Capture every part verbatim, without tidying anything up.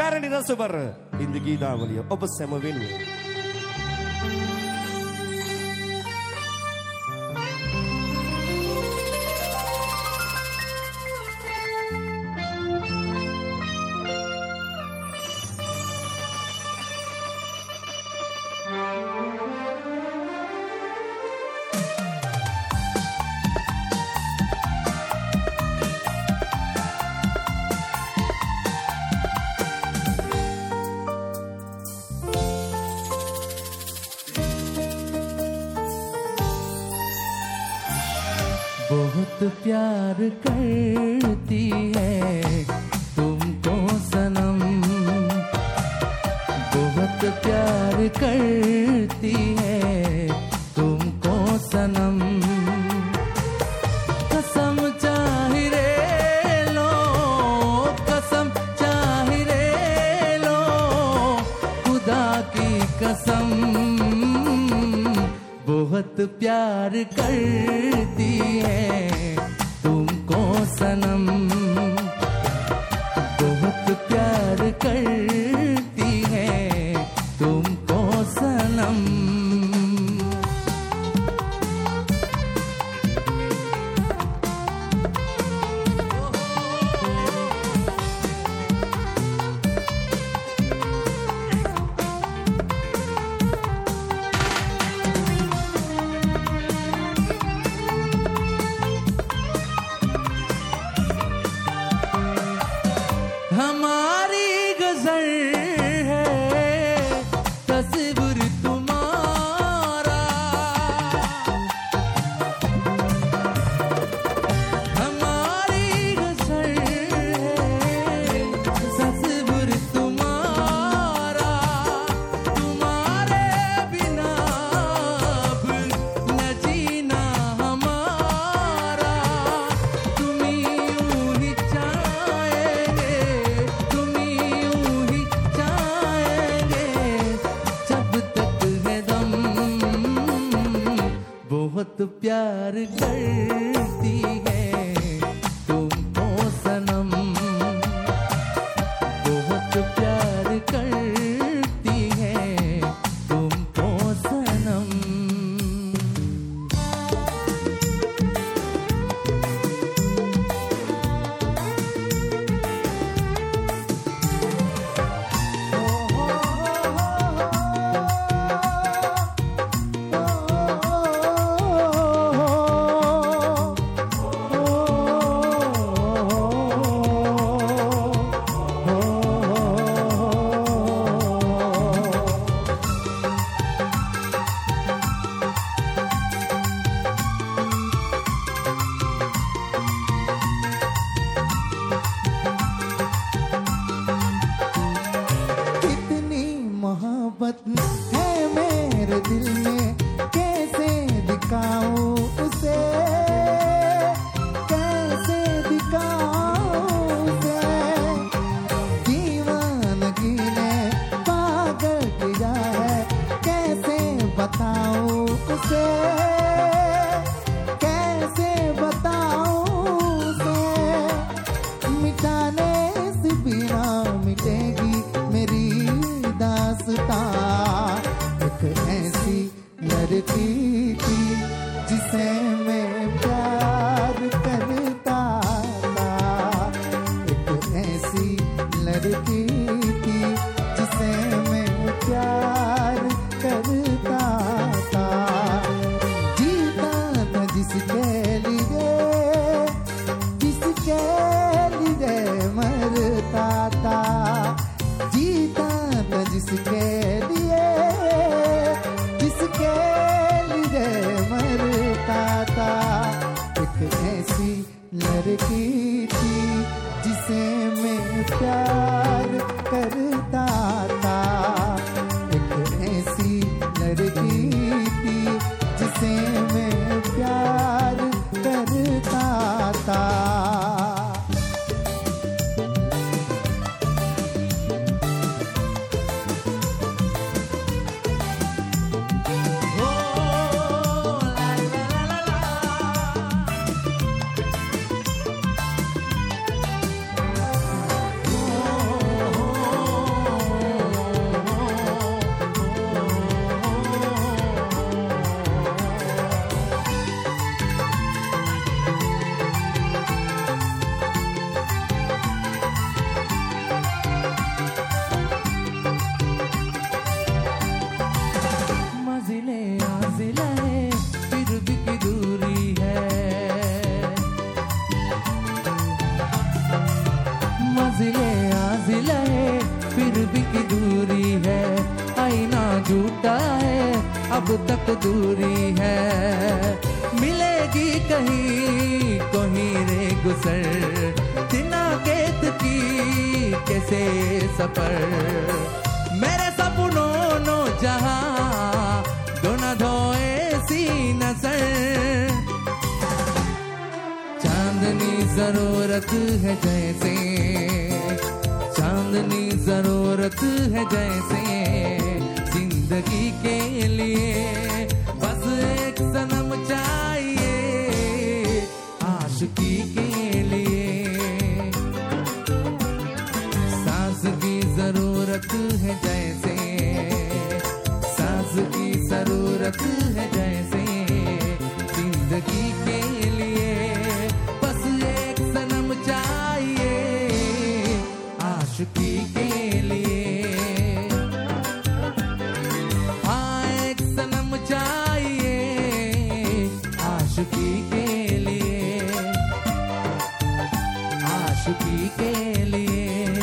Sekarang di Rasubar Inti kita mulia Opo sama Winnie. बहुत प्यार करती है तुमको सनम, बहुत प्यार करती है तुमको सनम। कसम चाहे रे लो, कसम चाहे रे लो, खुदा की कसम। बहुत प्यार करती है तुमको सनम, बहुत प्यार करती है तुमको सनम। हमारी गजल है तस्वीर तुम्हारा, हमारी गजल है तस्वीर तुम्हारा। तुम्हारे बिना अब न जीना हमारा, तुम यूं ही चाहेंगे, बहुत प्यार करती है तुमको सनम, बहुत प्यार करती है तुमको सनम। मोहब्बत है मेरे दिल में, कैसे दिखाऊं उसे, कैसे दिखाऊं उसे। दीवानगी ने पागल किया है, कैसे बताऊं उसे, कैसे बताऊं उसे। मिटाने से बिना मिटेगी मेरी दास्तां। एक ऐसी लड़की थी जिसे मैं प्यार करता था, एक ऐसी लड़की थी जिसे मैं प्यार करता था। जीता था जिसके लिए, जिसके लिए मरता था। जीता था जिसके लिए, जिसके लिए मरता था। एक ऐसी लड़की थी जिसे मैं प्यार करता कब तक दूरी है, मिलेगी कहीं कोई रे गुसर, तिना केत की कैसे सफर, मेरे सपनों नो जहां दोना धोए सी नजर, चांदनी जरूरत है जैसे, चांदनी जरूरत है जैसे, जिंदगी के लिए बस एक सनम चाहिए आशिकी के लिए, सांस की जरूरत है जैसे, सांस की जरूरत है जैसे, जिंदगी के लिए बस एक सनम चाहिए आशिकी के लिए, हाँ एक सनम चाहिए आशिकी के लिए, आशिकी के लिए,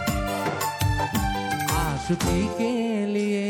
आशिकी के लिए।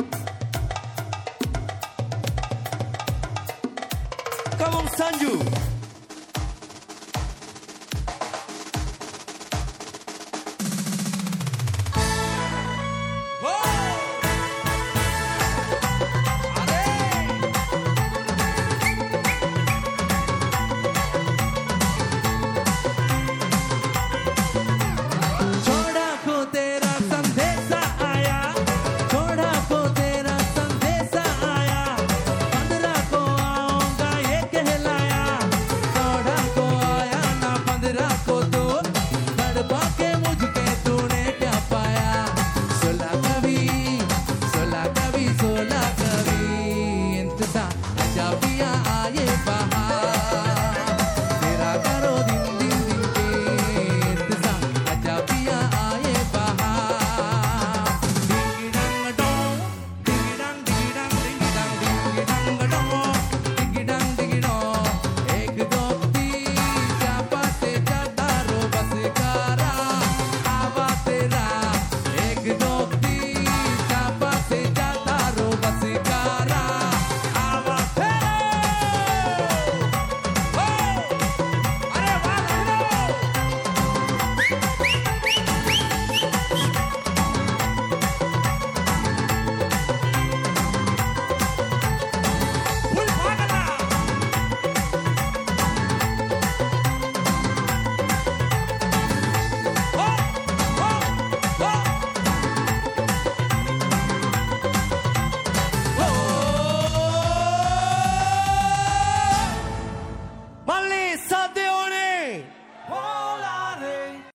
Come on, Sanju.